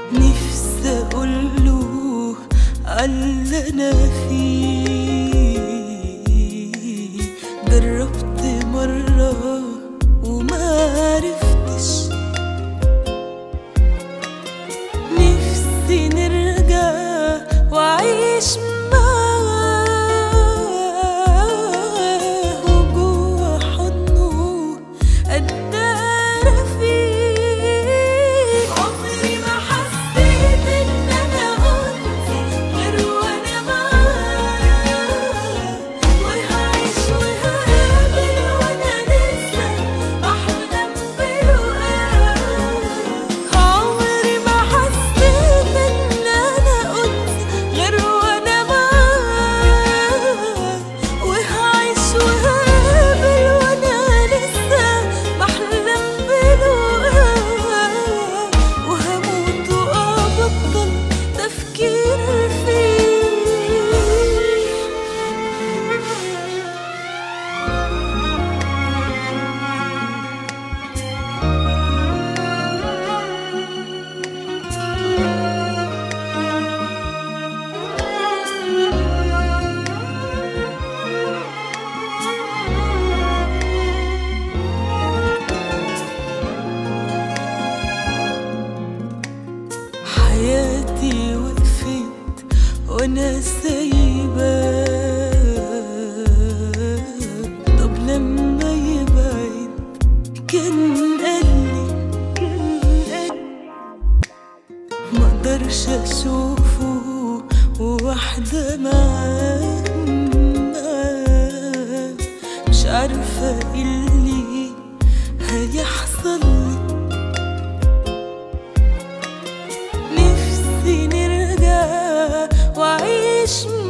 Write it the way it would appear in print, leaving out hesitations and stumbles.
نفسي اقوله عاللي انا فيه، جربت مرة وما عرفتش. نفسي نرجع واعيش معاه وجوه حضنه اتدارى فيه. عمري ما حسيت ان انا انثى غير وانا معاه، وهعيش وهقابل وانا لسه بحلم بلقاه. عمري ما حسيت ان انا انثى غير وانا معاه، وهعيش وهقابل وانا لسه بحلم بلقاه. وهموت وابطل تفكير فيه. حياتي وقفت وانا سايباه. طب لما يبعد كان قالي مقدرش اشوفه وواحدة معاه. مش عارفة ايه اللي هيحصل لي. نفسي نرجع واعيش